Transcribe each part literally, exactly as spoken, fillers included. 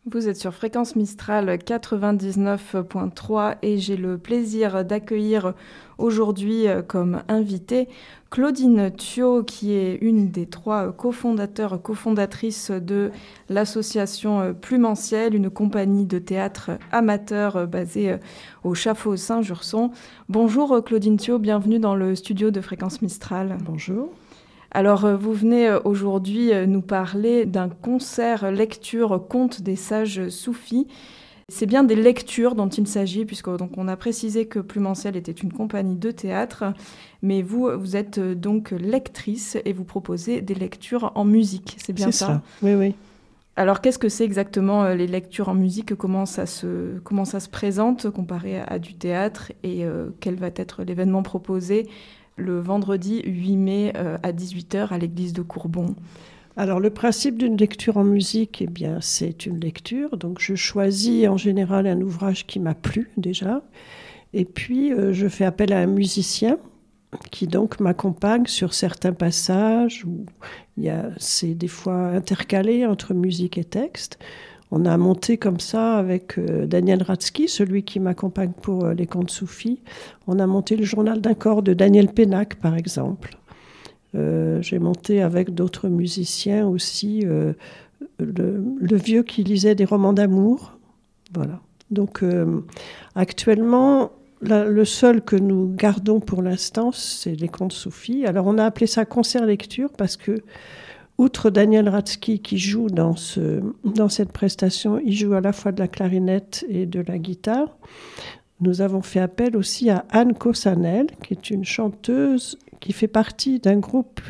Vous êtes sur Fréquence Mistral quatre-vingt-dix-neuf point trois et j'ai le plaisir d'accueillir aujourd'hui comme invitée Claudine Thiot, qui est une des trois cofondateurs, cofondatrices de l'association Plumenciel, une compagnie de théâtre amateur basée au Chaffaut Saint-Jurson. Bonjour Claudine Thiot, bienvenue dans le studio de Fréquence Mistral. Bonjour. Alors, vous venez aujourd'hui nous parler d'un concert lecture contes des sages soufis. C'est bien des lectures dont il s'agit, puisque donc, on a précisé que Plumenciel était une compagnie de théâtre, mais vous, vous êtes donc lectrice et vous proposez des lectures en musique, c'est bien c'est ça? C'est ça, oui, oui. Alors, qu'est-ce que c'est exactement les lectures en musique? Comment ça se, comment ça se présente comparé à, à du théâtre et euh, quel va être l'événement proposé le vendredi huit mai euh, à dix-huit heures à l'église de Courbon? Alors, le principe d'une lecture en musique, eh bien, c'est une lecture. Donc, je choisis en général un ouvrage qui m'a plu déjà. Et puis, euh, je fais appel à un musicien qui donc m'accompagne sur certains passages où il y a, c'est des fois intercalé entre musique et texte. On a monté comme ça avec euh, Daniel Ratsky, celui qui m'accompagne pour euh, les contes soufis. On a monté le journal d'un corps de Daniel Pénac, par exemple. Euh, j'ai monté avec d'autres musiciens aussi euh, le, le vieux qui lisait des romans d'amour. Voilà. Donc euh, actuellement, la, le seul que nous gardons pour l'instant, c'est les contes soufis. Alors on a appelé ça concert lecture parce que outre Daniel Ratsky qui joue dans, ce, dans cette prestation, il joue à la fois de la clarinette et de la guitare. Nous avons fait appel aussi à Anne Cossanel, qui est une chanteuse qui fait partie d'un groupe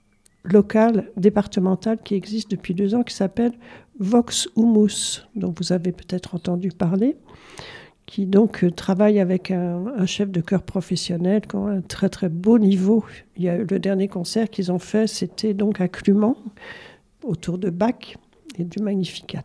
local, départemental, qui existe depuis deux ans, qui s'appelle Vox Humus, dont vous avez peut-être entendu parler, qui donc travaille avec un, un chef de chœur professionnel qui a un très très beau niveau. Il y a le dernier concert qu'ils ont fait, c'était donc à Clumont, autour de Bach et du Magnificat.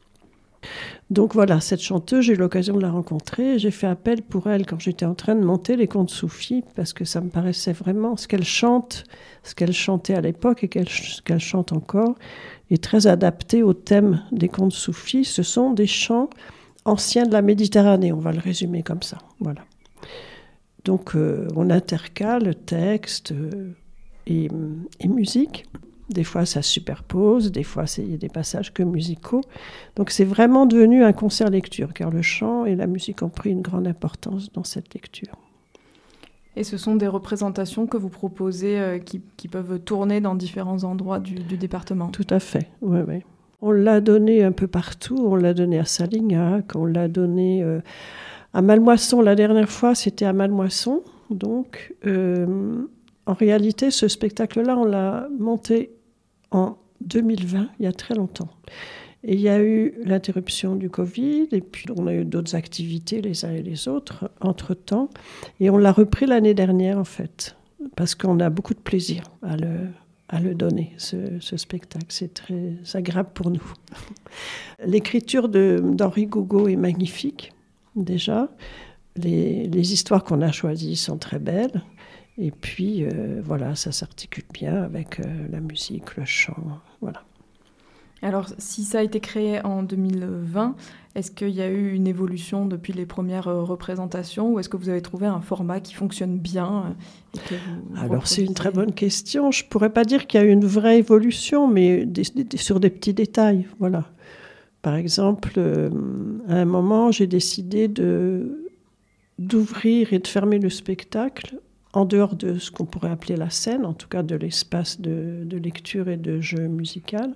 Donc voilà, cette chanteuse, j'ai eu l'occasion de la rencontrer. J'ai fait appel pour elle quand j'étais en train de monter les contes soufis, parce que ça me paraissait vraiment ce qu'elle chante, ce qu'elle chantait à l'époque et qu'elle, ce qu'elle chante encore, est très adapté au thème des contes soufis. Ce sont des chants anciens de la Méditerranée, on va le résumer comme ça. Voilà. Donc euh, on intercale texte euh, et, et musique. Des fois ça se superpose, des fois il y a des passages que musicaux. Donc c'est vraiment devenu un concert lecture, car le chant et la musique ont pris une grande importance dans cette lecture. Et ce sont des représentations que vous proposez euh, qui, qui peuvent tourner dans différents endroits du, du département? Tout à fait, oui, oui. On l'a donné un peu partout, on l'a donné à Salignac, on l'a donné euh, à Malmoisson. La dernière fois, c'était à Malmoisson. Donc, euh, en réalité, ce spectacle-là, on l'a monté en deux mille vingt, il y a très longtemps. Et il y a eu l'interruption du Covid, et puis on a eu d'autres activités, les uns et les autres, entre-temps. Et on l'a repris l'année dernière, en fait, parce qu'on a beaucoup de plaisir à le... à le donner, ce, ce spectacle. C'est très agréable pour nous. L'écriture de, d'Henri Gougaud est magnifique, déjà. Les, les histoires qu'on a choisies sont très belles. Et puis, euh, voilà, ça s'articule bien avec euh, la musique, le chant, voilà. Alors, si ça a été créé en deux mille vingt, est-ce qu'il y a eu une évolution depuis les premières représentations ou est-ce que vous avez trouvé un format qui fonctionne bien et que vous Alors, reproduisez? c'est une très bonne question. Je ne pourrais pas dire qu'il y a eu une vraie évolution, mais des, des, sur des petits détails, voilà. Par exemple, euh, à un moment, j'ai décidé de, d'ouvrir et de fermer le spectacle en dehors de ce qu'on pourrait appeler la scène, en tout cas de l'espace de, de lecture et de jeu musical.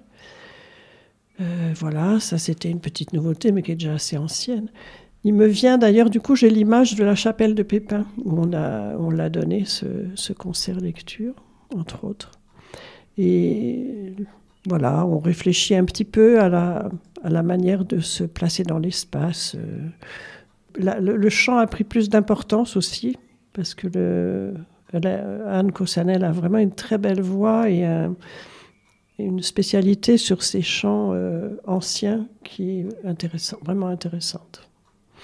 Euh, voilà, ça c'était une petite nouveauté, mais qui est déjà assez ancienne. Il me vient d'ailleurs, du coup, j'ai l'image de la chapelle de Pépin, où on, a, on l'a donné, ce, ce concert lecture, entre autres. Et voilà, on réfléchit un petit peu à la, à la manière de se placer dans l'espace. La, le, le chant a pris plus d'importance aussi, parce que le, la, Anne Cossanel a vraiment une très belle voix et un... une spécialité sur ces chants euh, anciens qui est intéressant, vraiment intéressante.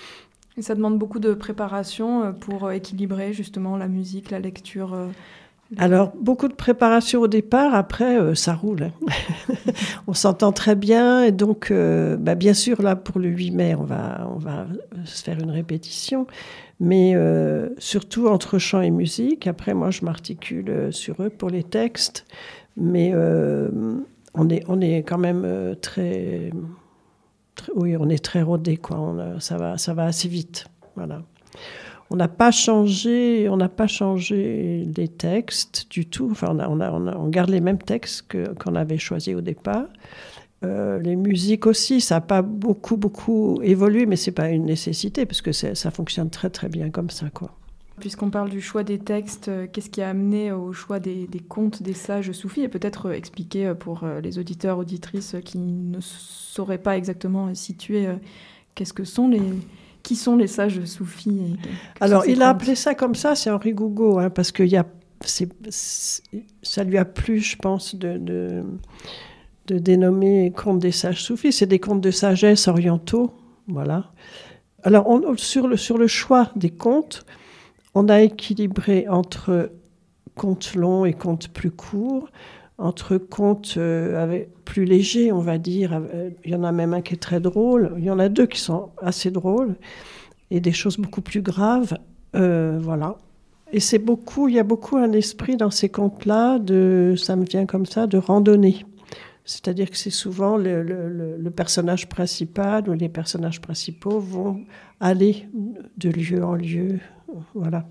Et ça demande beaucoup de préparation pour équilibrer justement la musique, la lecture, Alors, beaucoup de préparation au départ, après, euh, ça roule. Hein. On s'entend très bien, et donc, euh, bah, bien sûr, là, pour le huit mai, on va, on va se faire une répétition, mais euh, surtout entre chant et musique. Après, moi, je m'articule sur eux pour les textes, mais euh, on, est, on est quand même euh, très, très... Oui, on est très rodés, quoi. On a, ça va, ça va assez vite, voilà. On n'a pas changé, on n'a pas changé les textes du tout. Enfin, on, a, on, a, on, a, on garde les mêmes textes que, qu'on avait choisis au départ. Euh, les musiques aussi, ça n'a pas beaucoup, beaucoup évolué, mais ce n'est pas une nécessité, parce que ça fonctionne très, très bien comme ça, quoi. Puisqu'on parle du choix des textes, qu'est-ce qui a amené au choix des, des contes des sages soufis ? Et peut-être expliquer pour les auditeurs, auditrices qui ne sauraient pas exactement situer qu'est-ce que sont les... Qui sont les sages soufis et Alors, il a appelé ça comme ça, c'est Henri Gougaud, hein, parce que y a, c'est, c'est, ça lui a plu, je pense, de, de, de dénommer contes des sages soufis. C'est des contes de sagesse orientaux, voilà. Alors, on, sur, le, sur le choix des contes, on a équilibré entre contes longs et contes plus courts, entre contes euh, avec, plus légers, on va dire. Euh, il y en a même un qui est très drôle. Il y en a deux qui sont assez drôles. Et des choses beaucoup plus graves. Euh, voilà. Et c'est beaucoup, il y a beaucoup un esprit dans ces contes-là, de, ça me vient comme ça, de randonnée. C'est-à-dire que c'est souvent le, le, le personnage principal ou les personnages principaux vont aller de lieu en lieu. Voilà.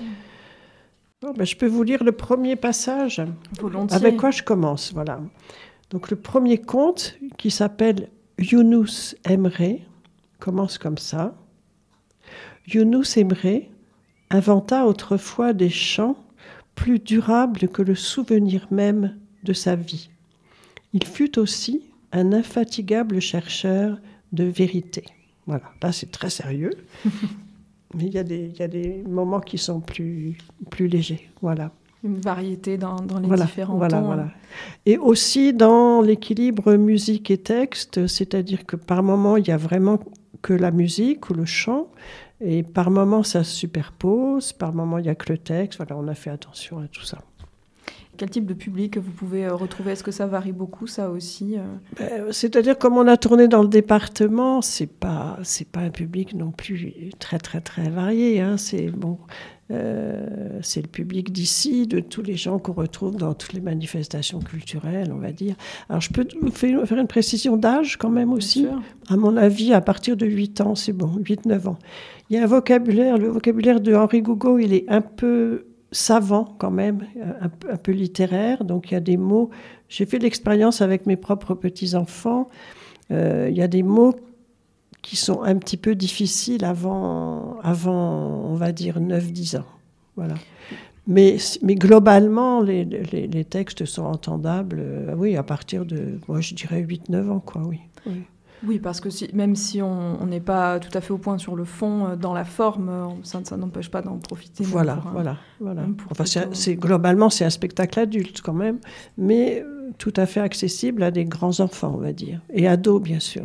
Bon, ben, je peux vous lire le premier passage. Volontiers. Avec quoi je commence, voilà. Donc le premier conte, qui s'appelle Younous Emre, commence comme ça. Younous Emre inventa autrefois des chants plus durables que le souvenir même de sa vie. Il fut aussi un infatigable chercheur de vérité. Voilà, là c'est très sérieux. Mais il y, a des, il y a des moments qui sont plus, plus légers, voilà. Une variété dans, dans les voilà, différents voilà, tons. Voilà. Et aussi dans l'équilibre musique et texte, c'est-à-dire que par moments, il n'y a vraiment que la musique ou le chant, et par moments, ça se superpose, par moments, il n'y a que le texte. Voilà, on a fait attention à tout ça. Quel type de public vous pouvez retrouver ? Est-ce que ça varie beaucoup, ça aussi ? ben, C'est-à-dire, comme on a tourné dans le département, c'est pas, c'est pas un public non plus très, très, très varié. Hein. C'est, bon, euh, c'est le public d'ici, de tous les gens qu'on retrouve dans toutes les manifestations culturelles, on va dire. Alors, je peux vous faire une précision d'âge quand même aussi. À mon avis, à partir de huit ans, c'est bon, huit neuf ans. Il y a un vocabulaire, le vocabulaire de Henri Gougaud, il est un peu savant quand même, un, un peu littéraire, donc il y a des mots, j'ai fait l'expérience avec mes propres petits-enfants, euh, il y a des mots qui sont un petit peu difficiles avant, avant on va dire, neuf dix ans. Voilà. Mais, mais globalement, les, les, les textes sont entendables, euh, oui, à partir de, moi je dirais huit neuf ans, quoi, oui. oui. Oui, parce que si, même si on n'est pas tout à fait au point sur le fond, dans la forme, ça, ça n'empêche pas d'en profiter. Voilà, pour un, voilà, voilà. Enfin, c'est, c'est, globalement, c'est un spectacle adulte quand même, mais tout à fait accessible à des grands enfants, on va dire, et ados, bien sûr.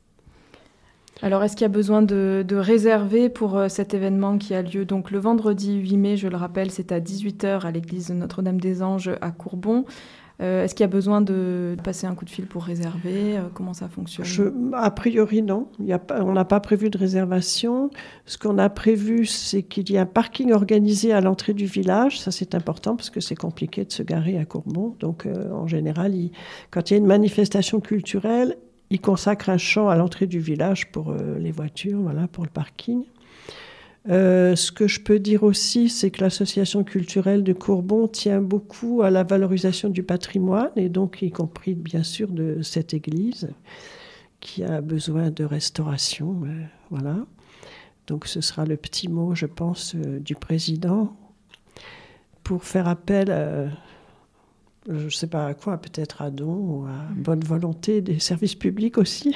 Alors, est-ce qu'il y a besoin de, de réserver pour euh, cet événement qui a lieu donc le vendredi huit mai, je le rappelle, c'est à dix-huit heures à l'église Notre-Dame-des-Anges à Courbon. Euh, est-ce qu'il y a besoin de passer un coup de fil pour réserver ? euh, Comment ça fonctionne ? Je, A priori, non. Il y a pas, on n'a pas prévu de réservation. Ce qu'on a prévu, c'est qu'il y ait un parking organisé à l'entrée du village. Ça, c'est important parce que c'est compliqué de se garer à Courbon. Donc, euh, en général, il, quand il y a une manifestation culturelle, ils consacrent un champ à l'entrée du village pour euh, les voitures, voilà, pour le parking. Euh, ce que je peux dire aussi, c'est que l'association culturelle de Courbon tient beaucoup à la valorisation du patrimoine, et donc y compris bien sûr de cette église qui a besoin de restauration. Euh, voilà. Donc ce sera le petit mot, je pense, euh, du président pour faire appel à, je ne sais pas à quoi, peut-être à don ou à bonne volonté des services publics aussi.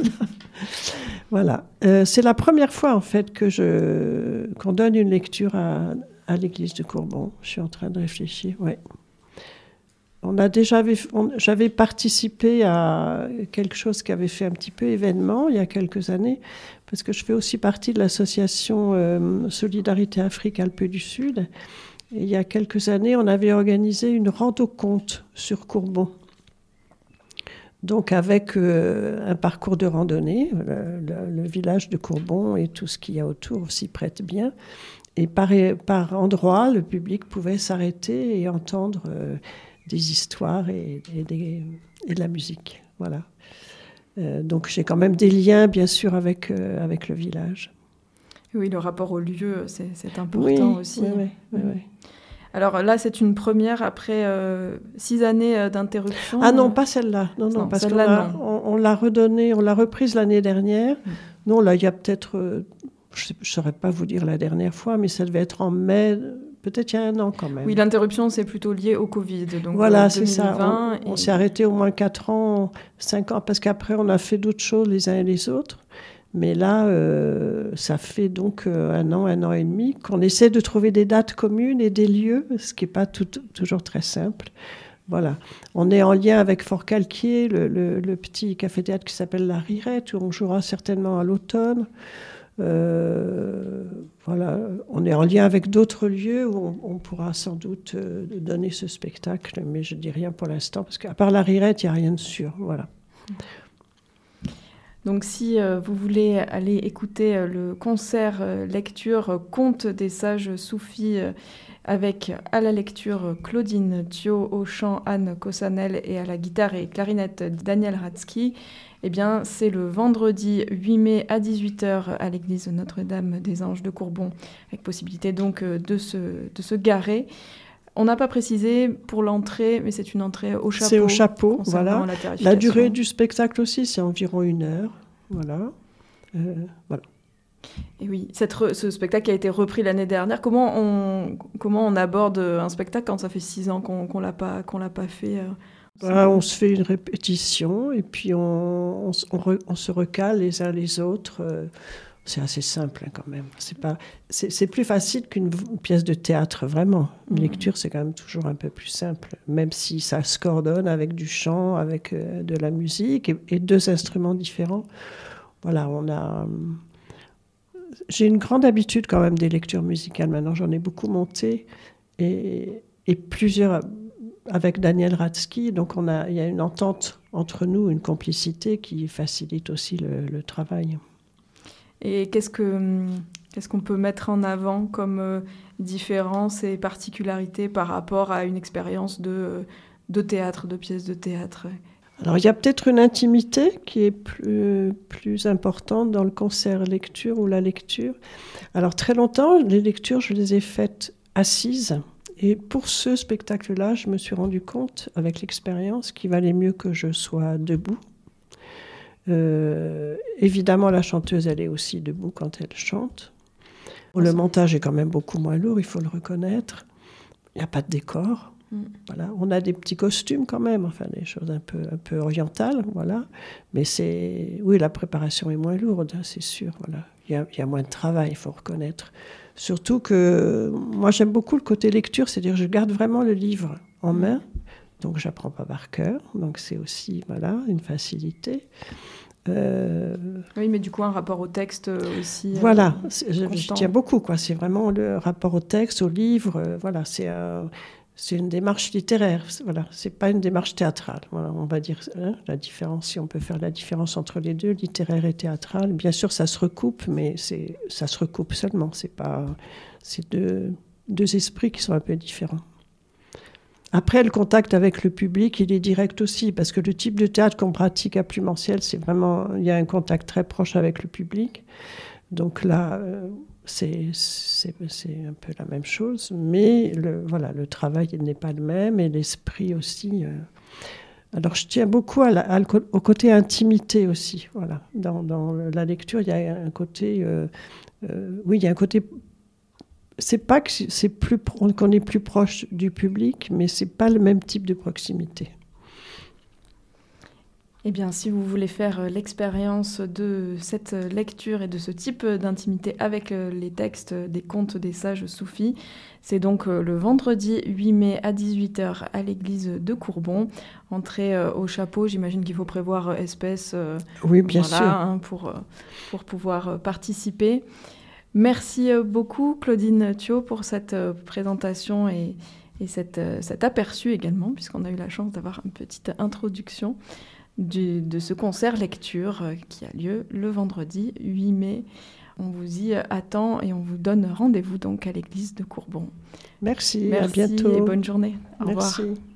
Voilà. Euh, c'est la première fois, en fait, que je, qu'on donne une lecture à, à l'église de Courbon. Je suis en train de réfléchir, ouais. On a déjà, on, j'avais participé à quelque chose qui avait fait un petit peu événement il y a quelques années, parce que je fais aussi partie de l'association euh, Solidarité Afrique Alpes du Sud. Et il y a quelques années, on avait organisé une rando-conte sur Courbon. Donc avec euh, un parcours de randonnée, le, le, le village de Courbon et tout ce qu'il y a autour s'y prête bien. Et par, par endroits, le public pouvait s'arrêter et entendre euh, des histoires et, et, des, et de la musique. Voilà. Euh, donc j'ai quand même des liens, bien sûr, avec, euh, avec le village. Oui, le rapport au lieu, c'est, c'est important oui, aussi. Oui, oui, oui, oui. Alors là, c'est une première après euh, six années d'interruption. Ah non, pas celle-là. Non, non, non parce qu'on a, on, on l'a redonnée, on l'a reprise l'année dernière. Mmh. Non, là, il y a peut-être, euh, je ne saurais pas vous dire la dernière fois, mais ça devait être en mai, peut-être il y a un an quand même. Oui, l'interruption, c'est plutôt lié au Covid. Donc, voilà, euh, c'est ça. On, et... on s'est arrêté au moins quatre ans, cinq ans, parce qu'après, on a fait d'autres choses les uns et les autres. Mais là, euh, ça fait donc euh, un an, un an et demi qu'on essaie de trouver des dates communes et des lieux, ce qui n'est pas tout, toujours très simple. Voilà. On est en lien avec Fort-Calquier, le, le, le petit café-théâtre qui s'appelle La Rirette, où on jouera certainement à l'automne. Euh, voilà. On est en lien avec d'autres lieux où on, on pourra sans doute euh, donner ce spectacle, mais je ne dis rien pour l'instant, parce qu'à part La Rirette, il n'y a rien de sûr. Voilà. Donc si euh, vous voulez aller écouter euh, le concert euh, lecture euh, Contes des sages soufis euh, avec à la lecture euh, Claudine Thiot, au chant Anne Kossanel et à la guitare et clarinette Daniel Ratsky, eh bien c'est le vendredi huit mai à dix-huit heures à l'église Notre-Dame des Anges de Courbon, avec possibilité donc euh, de, se, de se garer. On n'a pas précisé pour l'entrée, mais c'est une entrée au chapeau. C'est au chapeau, voilà. La, la durée du spectacle aussi, c'est environ une heure. Voilà. Euh, voilà. Et oui, cette re- ce spectacle a été repris l'année dernière. Comment on, comment on aborde un spectacle quand ça fait six ans qu'on ne l'a pas, qu'on l'a pas fait euh, bah, on se fait une répétition et puis on, on, on, re, on se recale les uns les autres. Euh, C'est assez simple hein, quand même. C'est, pas, c'est, c'est plus facile qu'une pièce de théâtre, vraiment. Une mmh. lecture, c'est quand même toujours un peu plus simple, même si ça se coordonne avec du chant, avec euh, de la musique et, et deux instruments différents. Voilà, on a... J'ai une grande habitude quand même des lectures musicales. Maintenant, j'en ai beaucoup monté et, et plusieurs avec Daniel Ratsky. Donc, on a, il y a une entente entre nous, une complicité qui facilite aussi le, le travail. Et qu'est-ce, que, qu'est-ce qu'on peut mettre en avant comme euh, différences et particularités par rapport à une expérience de, de théâtre, de pièces de théâtre ? Alors, il y a peut-être une intimité qui est plus, plus importante dans le concert-lecture ou la lecture. Alors, très longtemps, les lectures, je les ai faites assises. Et pour ce spectacle-là, je me suis rendu compte, avec l'expérience, qu'il valait mieux que je sois debout. Euh, évidemment, la chanteuse, elle est aussi debout quand elle chante. Le montage est quand même beaucoup moins lourd, il faut le reconnaître. Il n'y a pas de décor. Mm. Voilà. On a des petits costumes quand même, enfin des choses un peu, un peu orientales, voilà. Mais c'est, oui, la préparation est moins lourde, hein, c'est sûr. Voilà. Il y a, il y a moins de travail, il faut reconnaître. Surtout que moi, j'aime beaucoup le côté lecture, c'est-à-dire que je garde vraiment le livre en main. Donc, je n'apprends pas par cœur. Donc, c'est aussi voilà, une facilité. Euh... Oui, mais du coup, un rapport au texte aussi. Voilà, euh, je, je tiens beaucoup. Quoi. C'est vraiment le rapport au texte, au livre. Euh, voilà, c'est, un, c'est une démarche littéraire. C'est, voilà, c'est pas une démarche théâtrale. Voilà, on va dire hein, la différence, si on peut faire la différence entre les deux, littéraire et théâtral. Bien sûr, ça se recoupe, mais c'est, ça se recoupe seulement. C'est pas, c'est deux, deux esprits qui sont un peu différents. Après, le contact avec le public, il est direct aussi, parce que le type de théâtre qu'on pratique à Plumenciel, c'est vraiment, il y a un contact très proche avec le public. Donc là, c'est, c'est, c'est un peu la même chose, mais le, voilà, le travail n'est pas le même et l'esprit aussi. Alors, je tiens beaucoup à la, à, au côté intimité aussi. Voilà. Dans, dans la lecture, il y a un côté, euh, euh, oui, il y a un côté. C'est pas que c'est plus, qu'on est plus proche du public, mais c'est pas le même type de proximité. Eh bien, si vous voulez faire l'expérience de cette lecture et de ce type d'intimité avec les textes des contes des sages soufis, c'est donc le vendredi huit mai à dix-huit heures à l'église de Courbon. Entrée au chapeau, j'imagine qu'il faut prévoir espèce. Oui, bien voilà, sûr. Hein, pour, pour pouvoir participer. Merci beaucoup Claudine Thiot pour cette présentation et, et cette, cet aperçu également, puisqu'on a eu la chance d'avoir une petite introduction du, de ce concert lecture qui a lieu le vendredi huit mai. On vous y attend et on vous donne rendez-vous donc à l'église de Courbon. Merci, Merci à bientôt. Et bonne journée. Au Merci. revoir.